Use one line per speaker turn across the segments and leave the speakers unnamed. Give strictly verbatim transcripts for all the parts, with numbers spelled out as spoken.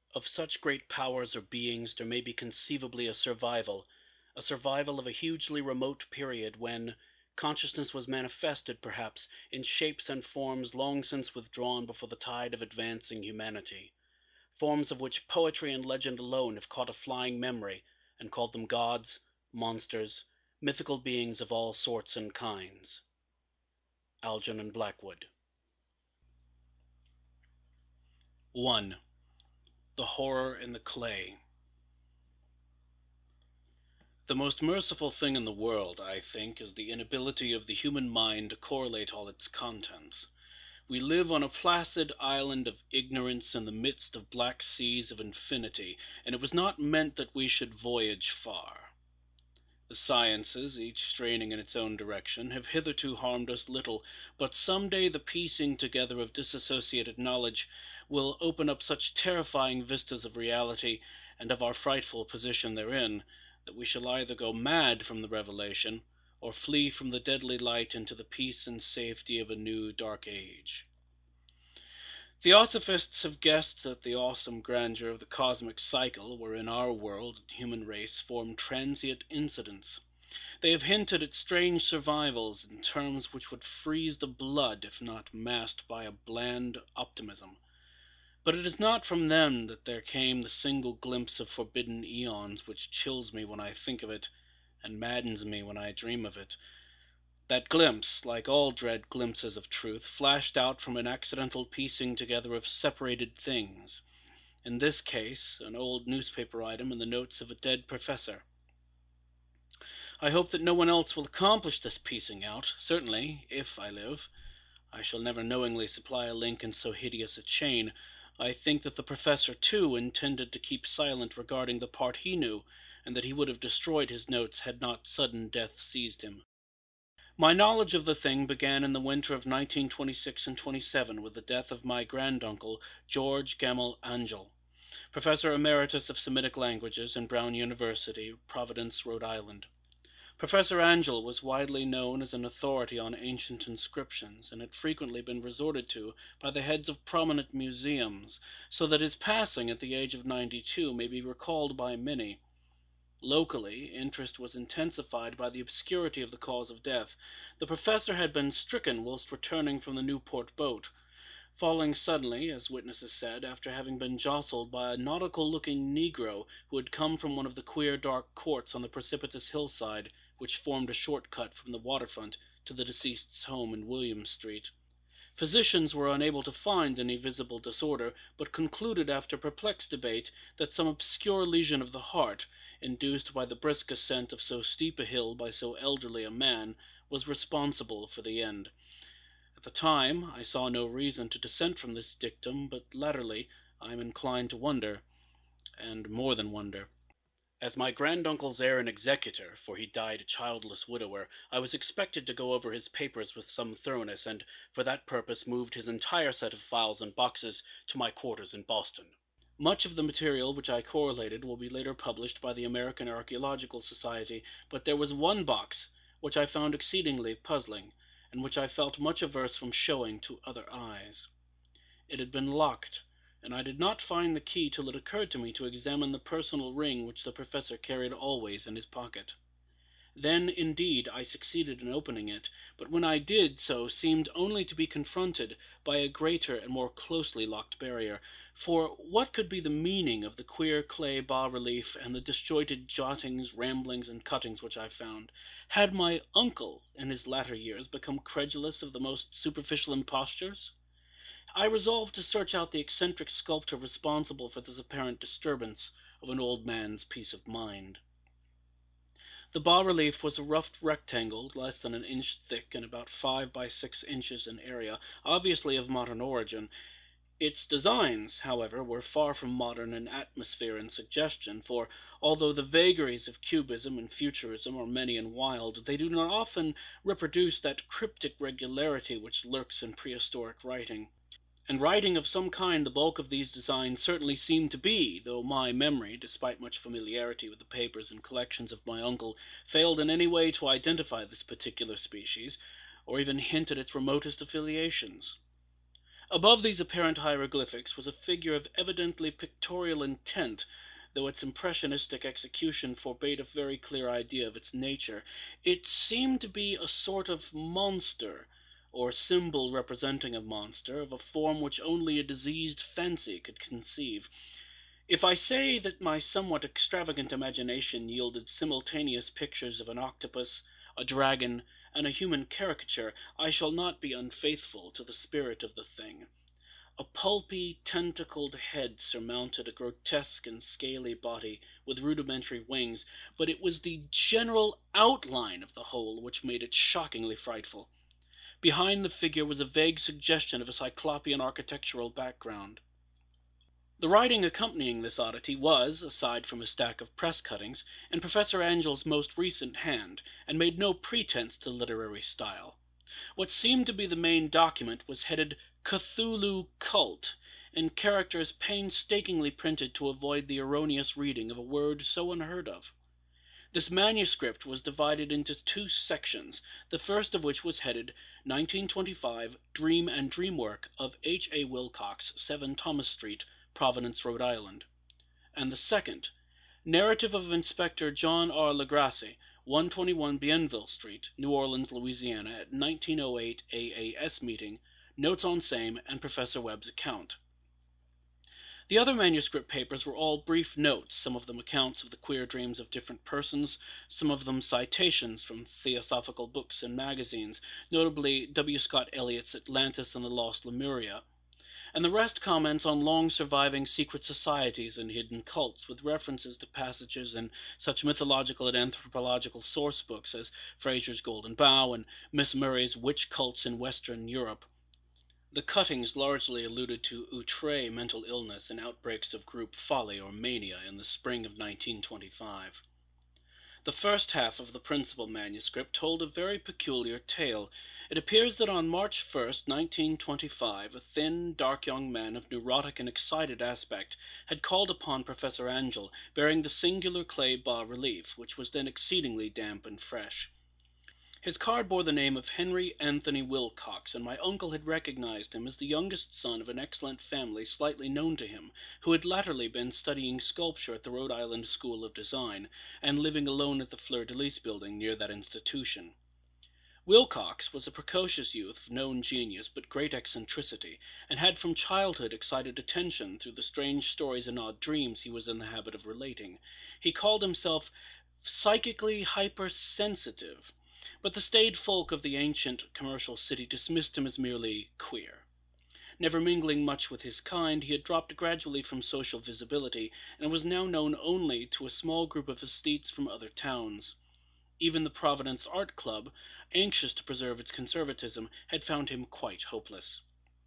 Of such great powers or beings there may be conceivably a survival, a survival of a hugely remote period when consciousness was manifested, perhaps, in shapes and forms long since withdrawn before the tide of advancing humanity, forms of which poetry and legend alone have caught a flying memory, and called them gods, monsters, mythical beings of all sorts and kinds. Algernon Blackwood. one. The Horror in the Clay. The most merciful thing in the world, I think, is the inability of the human mind to correlate all its contents. We live on a placid island of ignorance in the midst of black seas of infinity, and it was not meant that we should voyage far. The sciences, each straining in its own direction, have hitherto harmed us little, but some day the piecing together of disassociated knowledge will open up such terrifying vistas of reality and of our frightful position therein, that we shall either go mad from the revelation, or flee from the deadly light into the peace and safety of a new dark age. Theosophists have guessed at the awesome grandeur of the cosmic cycle wherein our world and human race form transient incidents. They have hinted at strange survivals in terms which would freeze the blood if not masked by a bland optimism. But it is not from them that there came the single glimpse of forbidden eons which chills me when I think of it, and maddens me when I dream of it. That glimpse, like all dread glimpses of truth, flashed out from an accidental piecing together of separated things. In this case, an old newspaper item and the notes of a dead professor. I hope that no one else will accomplish this piecing out. Certainly, if I live, I shall never knowingly supply a link in so hideous a chain. I think that the professor, too, intended to keep silent regarding the part he knew, and that he would have destroyed his notes had not sudden death seized him. My knowledge of the thing began in the winter of nineteen twenty-six and twenty-seven with the death of my granduncle, George Gammell Angell, Professor Emeritus of Semitic Languages in Brown University, Providence, Rhode Island. Professor Angell was widely known as an authority on ancient inscriptions, and had frequently been resorted to by the heads of prominent museums, so that his passing at the age of ninety-two may be recalled by many. Locally, interest was intensified by the obscurity of the cause of death. The professor had been stricken whilst returning from the Newport boat, falling suddenly, as witnesses said, after having been jostled by a nautical-looking negro who had come from one of the queer dark courts on the precipitous hillside which formed a short-cut from the waterfront to the deceased's home in William Street. Physicians were unable to find any visible disorder, but concluded after perplexed debate that some obscure lesion of the heart, induced by the brisk ascent of so steep a hill by so elderly a man, was responsible for the end. At the time I saw no reason to dissent from this dictum, but latterly I am inclined to wonder, and more than wonder. As my granduncle's heir and executor, for he died a childless widower, I was expected to go over his papers with some thoroughness, and for that purpose moved his entire set of files and boxes to my quarters in Boston. Much of the material which I correlated will be later published by the American Archaeological Society, but there was one box which I found exceedingly puzzling, and which I felt much averse from showing to other eyes. It had been locked, and I did not find the key till it occurred to me to examine the personal ring which the professor carried always in his pocket. Then, indeed, I succeeded in opening it, but when I did so seemed only to be confronted by a greater and more closely locked barrier. For what could be the meaning of the queer clay bas-relief and the disjointed jottings, ramblings, and cuttings which I found? Had my uncle, in his latter years, become credulous of the most superficial impostures? I resolved to search out the eccentric sculptor responsible for this apparent disturbance of an old man's peace of mind. The bas-relief was a rough rectangle less than an inch thick and about five by six inches in area, obviously of modern origin. Its designs, however, were far from modern in atmosphere and suggestion, for although the vagaries of Cubism and Futurism are many and wild, they do not often reproduce that cryptic regularity which lurks in prehistoric writing. And writing of some kind the bulk of these designs certainly seemed to be, though my memory, despite much familiarity with the papers and collections of my uncle, failed in any way to identify this particular species, or even hint at its remotest affiliations. Above these apparent hieroglyphics was a figure of evidently pictorial intent, though its impressionistic execution forbade a very clear idea of its nature. It seemed to be a sort of monster, or symbol representing a monster, of a form which only a diseased fancy could conceive. If I say that my somewhat extravagant imagination yielded simultaneous pictures of an octopus, a dragon, and a human caricature, I shall not be unfaithful to the spirit of the thing. A pulpy, tentacled head surmounted a grotesque and scaly body, with rudimentary wings, but it was the general outline of the whole which made it shockingly frightful. Behind the figure was a vague suggestion of a cyclopean architectural background. The writing accompanying this oddity was, aside from a stack of press cuttings, in Professor Angel's most recent hand, and made no pretense to literary style. What seemed to be the main document was headed "Cthulhu Cult," in characters painstakingly printed to avoid the erroneous reading of a word so unheard of. This manuscript was divided into two sections, the first of which was headed nineteen twenty-five, Dream and Dream Work of H. A. Wilcox, seven Thomas Street, Providence, Rhode Island, and the second, Narrative of Inspector John R. Legrasse, one twenty-one Bienville Street, New Orleans, Louisiana, at nineteen oh eight A A S meeting, notes on same, and Professor Webb's account. The other manuscript papers were all brief notes, some of them accounts of the queer dreams of different persons, some of them citations from theosophical books and magazines, notably W. Scott Eliot's Atlantis and the Lost Lemuria, and the rest comments on long-surviving secret societies and hidden cults, with references to passages in such mythological and anthropological source books as Fraser's Golden Bough and Miss Murray's Witch Cults in Western Europe. The cuttings largely alluded to outre mental illness and outbreaks of group folly or mania in the spring of nineteen twenty-five. The first half of the principal manuscript told a very peculiar tale. It appears that on March first, nineteen twenty-five, a thin, dark young man of neurotic and excited aspect had called upon Professor Angel, bearing the singular clay bas-relief, which was then exceedingly damp and fresh. His card bore the name of Henry Anthony Wilcox, and my uncle had recognized him as the youngest son of an excellent family slightly known to him, who had latterly been studying sculpture at the Rhode Island School of Design, and living alone at the Fleur-de-Lys building near that institution. Wilcox was a precocious youth of known genius but great eccentricity, and had from childhood excited attention through the strange stories and odd dreams he was in the habit of relating. He called himself psychically hypersensitive, but the staid folk of the ancient commercial city dismissed him as merely queer. Never mingling much with his kind, he had dropped gradually from social visibility, and was now known only to a small group of aesthetes from other towns. Even the Providence Art Club, anxious to preserve its conservatism, had found him quite hopeless.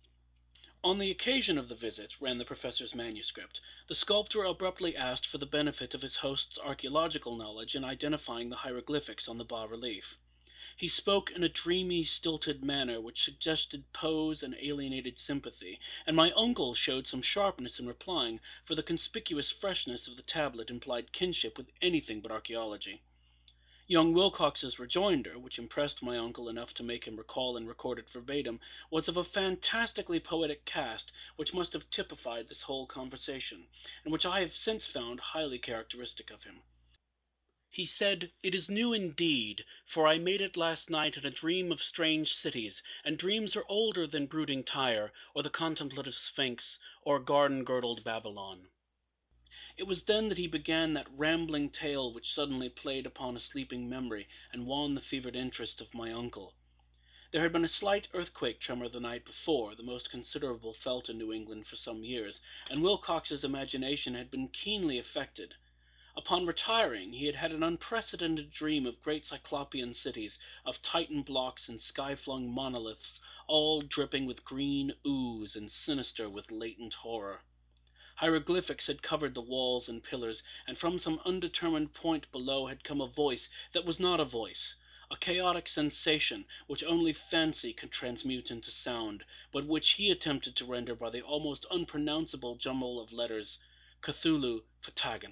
On the occasion of the visit, ran the professor's manuscript, the sculptor abruptly asked for the benefit of his host's archaeological knowledge in identifying the hieroglyphics on the bas-relief. He spoke in a dreamy, stilted manner which suggested pose and alienated sympathy, and my uncle showed some sharpness in replying, for the conspicuous freshness of the tablet implied kinship with anything but archaeology. Young Wilcox's rejoinder, which impressed my uncle enough to make him recall and record it verbatim, was of a fantastically poetic cast which must have typified this whole conversation, and which I have since found highly characteristic of him. He said, "It is new indeed, for I made it last night in a dream of strange cities, and dreams are older than brooding Tyre, or the contemplative Sphinx, or garden-girdled Babylon." It was then that he began that rambling tale which suddenly played upon a sleeping memory and won the fevered interest of my uncle. There had been a slight earthquake tremor the night before, the most considerable felt in New England for some years, and Wilcox's imagination had been keenly affected. Upon retiring, he had had an unprecedented dream of great cyclopean cities, of Titan blocks and sky-flung monoliths, all dripping with green ooze and sinister with latent horror. Hieroglyphics had covered the walls and pillars, and from some undetermined point below had come a voice that was not a voice, a chaotic sensation which only fancy could transmute into sound, but which he attempted to render by the almost unpronounceable jumble of letters, Cthulhu Fhtagn.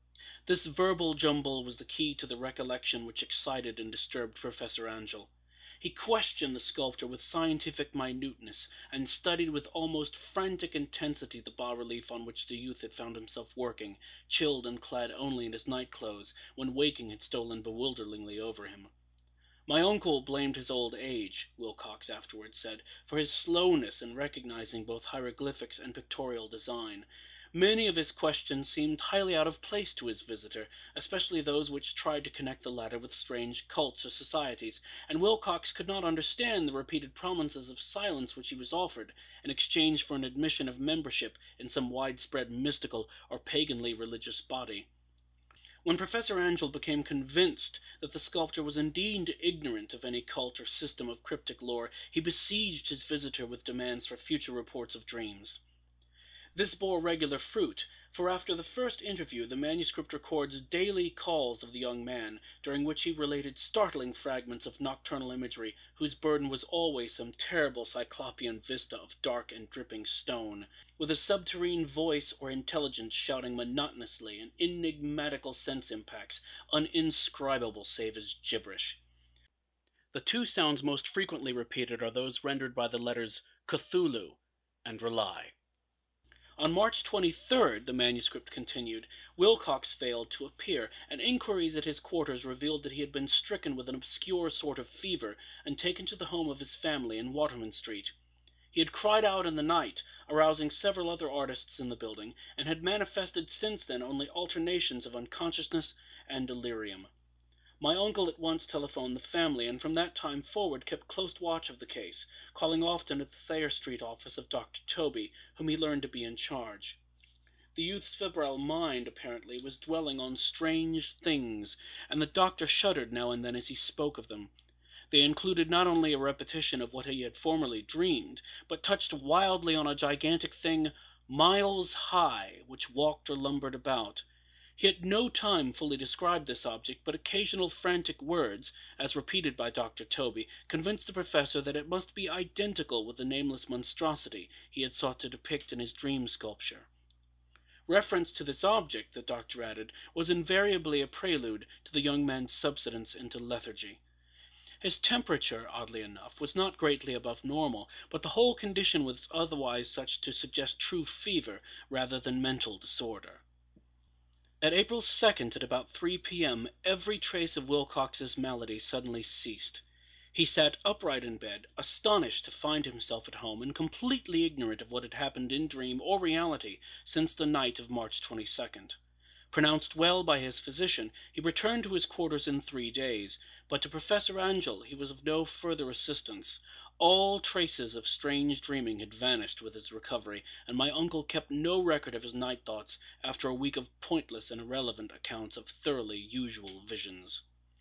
This verbal jumble was the key to the recollection which excited and disturbed Professor Angel. He questioned the sculptor with scientific minuteness, and studied with almost frantic intensity the bas-relief on which the youth had found himself working, chilled and clad only in his night-clothes, when waking had stolen bewilderingly over him. My uncle blamed his old age, Wilcox afterwards said, for his slowness in recognizing both hieroglyphics and pictorial design. Many of his questions seemed highly out of place to his visitor, especially those which tried to connect the latter with strange cults or societies, and Wilcox could not understand the repeated promises of silence which he was offered, in exchange for an admission of membership in some widespread mystical or paganly religious body. When Professor Angell became convinced that the sculptor was indeed ignorant of any cult or system of cryptic lore, he besieged his visitor with demands for future reports of dreams. This bore regular fruit, for after the first interview the manuscript records daily calls of the young man, during which he related startling fragments of nocturnal imagery whose burden was always some terrible cyclopean vista of dark and dripping stone, with a subterrene voice or intelligence shouting monotonously and enigmatical sense impacts, uninscribable save as gibberish. The two sounds most frequently repeated are those rendered by the letters Cthulhu and Rely. On March twenty-third, the manuscript continued, Wilcox failed to appear, and inquiries at his quarters revealed that he had been stricken with an obscure sort of fever and taken to the home of his family in Waterman Street. He had cried out in the night, arousing several other artists in the building, and had manifested since then only alternations of unconsciousness and delirium. My uncle at once telephoned the family, and from that time forward kept close watch of the case, calling often at the Thayer Street office of Doctor Toby, whom he learned to be in charge. The youth's febrile mind, apparently, was dwelling on strange things, and the doctor shuddered now and then as he spoke of them. They included not only a repetition of what he had formerly dreamed, but touched wildly on a gigantic thing miles high, which walked or lumbered about. He at no time fully described this object, but occasional frantic words, as repeated by Doctor Toby, convinced the professor that it must be identical with the nameless monstrosity he had sought to depict in his dream sculpture. Reference to this object, the doctor added, was invariably a prelude to the young man's subsidence into lethargy. His temperature, oddly enough, was not greatly above normal, but the whole condition was otherwise such to suggest true fever rather than mental disorder. At April second, at about three p.m., every trace of Wilcox's malady suddenly ceased. He sat upright in bed, astonished to find himself at home, and completely ignorant of what had happened in dream or reality since the night of March twenty-second. Pronounced well by his physician, he returned to his quarters in three days, but to Professor Angell he was of no further assistance. All traces of strange dreaming had vanished with his recovery, and my uncle kept no record of his night thoughts after a week of pointless and irrelevant accounts of thoroughly usual visions.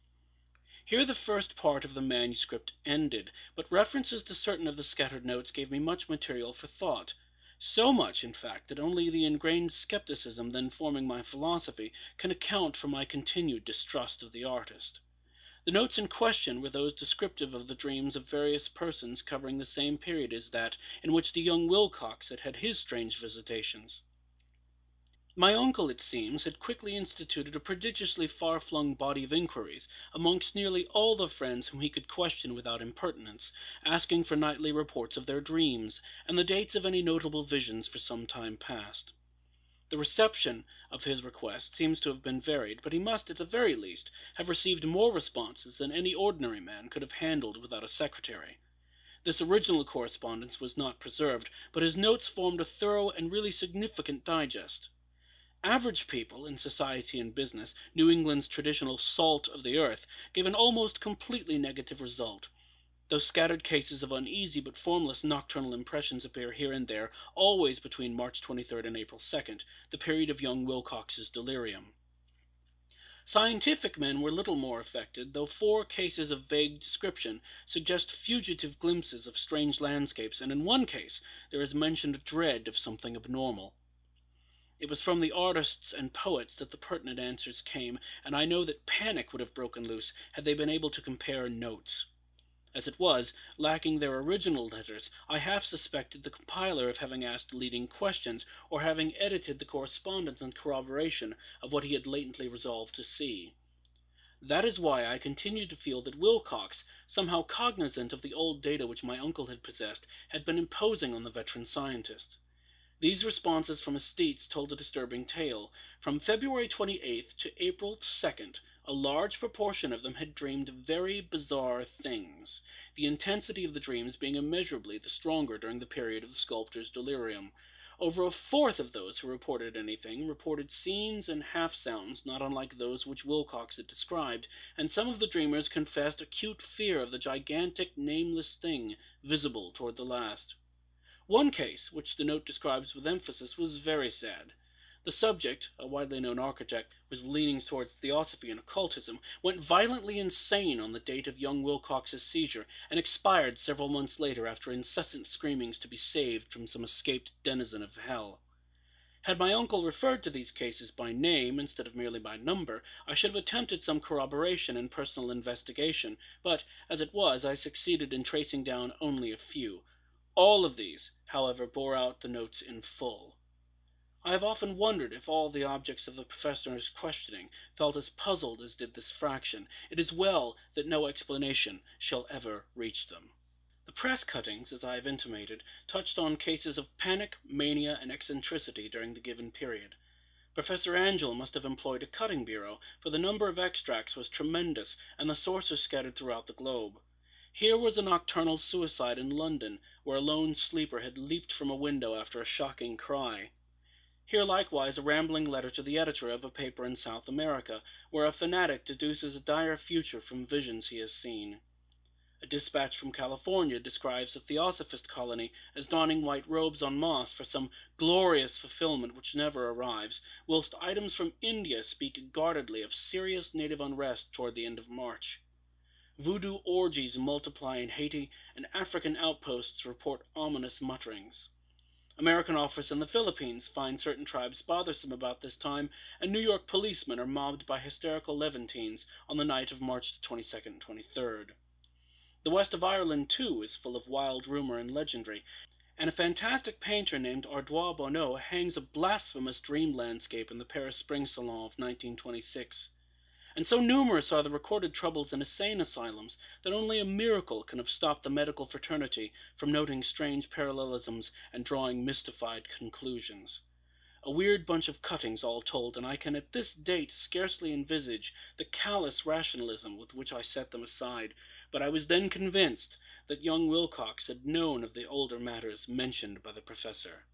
Here the first part of the manuscript ended, but references to certain of the scattered notes gave me much material for thought. So much, in fact, that only the ingrained skepticism then forming my philosophy can account for my continued distrust of the artist. The notes in question were those descriptive of the dreams of various persons covering the same period as that in which the young Wilcox had had his strange visitations. My uncle, it seems, had quickly instituted a prodigiously far-flung body of inquiries amongst nearly all the friends whom he could question without impertinence, asking for nightly reports of their dreams, and the dates of any notable visions for some time past. The reception of his request seems to have been varied, but he must, at the very least, have received more responses than any ordinary man could have handled without a secretary. This original correspondence was not preserved, but his notes formed a thorough and really significant digest. Average people, in society and business, New England's traditional salt of the earth, gave an almost completely negative result. Though scattered cases of uneasy but formless nocturnal impressions appear here and there, always between March twenty-third and April second, the period of young Wilcox's delirium. Scientific men were little more affected, though four cases of vague description suggest fugitive glimpses of strange landscapes, and in one case there is mentioned dread of something abnormal. It was from the artists and poets that the pertinent answers came, and I know that panic would have broken loose had they been able to compare notes. As it was, lacking their original letters, I half suspected the compiler of having asked leading questions, or having edited the correspondence in corroboration of what he had latently resolved to see. That is why I continued to feel that Wilcox, somehow cognizant of the old data which my uncle had possessed, had been imposing on the veteran scientist. These responses from aesthetes told a disturbing tale. From February twenty-eighth to April second, a large proportion of them had dreamed very bizarre things, the intensity of the dreams being immeasurably the stronger during the period of the sculptor's delirium. Over a fourth of those who reported anything reported scenes and half-sounds not unlike those which Wilcox had described, and some of the dreamers confessed acute fear of the gigantic nameless thing visible toward the last. One case, which the note describes with emphasis, was very sad. The subject, a widely known architect with leanings towards theosophy and occultism, went violently insane on the date of young Wilcox's seizure, and expired several months later after incessant screamings to be saved from some escaped denizen of hell. Had my uncle referred to these cases by name instead of merely by number, I should have attempted some corroboration and personal investigation, but, as it was, I succeeded in tracing down only a few. All of these, however, bore out the notes in full. I have often wondered if all the objects of the professor's questioning felt as puzzled as did this fraction. It is well that no explanation shall ever reach them. The press cuttings, as I have intimated, touched on cases of panic, mania, and eccentricity during the given period. Professor Angell must have employed a cutting bureau, for the number of extracts was tremendous, and the sources scattered throughout the globe. Here was a nocturnal suicide in London, where a lone sleeper had leaped from a window after a shocking cry. Here likewise a rambling letter to the editor of a paper in South America, where a fanatic deduces a dire future from visions he has seen. A dispatch from California describes a theosophist colony as donning white robes en masse for some glorious fulfillment which never arrives, whilst items from India speak guardedly of serious native unrest toward the end of March. Voodoo orgies multiply in Haiti, and African outposts report ominous mutterings. American officers in the Philippines find certain tribes bothersome about this time, and New York policemen are mobbed by hysterical Levantines on the night of March twenty-second and twenty-third. The west of Ireland, too, is full of wild rumor and legendary, and a fantastic painter named Ardois Bonneau hangs a blasphemous dream landscape in the Paris Spring Salon of nineteen twenty-six. And so numerous are the recorded troubles in insane asylums that only a miracle can have stopped the medical fraternity from noting strange parallelisms and drawing mystified conclusions. A weird bunch of cuttings all told, and I can at this date scarcely envisage the callous rationalism with which I set them aside, but I was then convinced that young Wilcox had known of the older matters mentioned by the professor.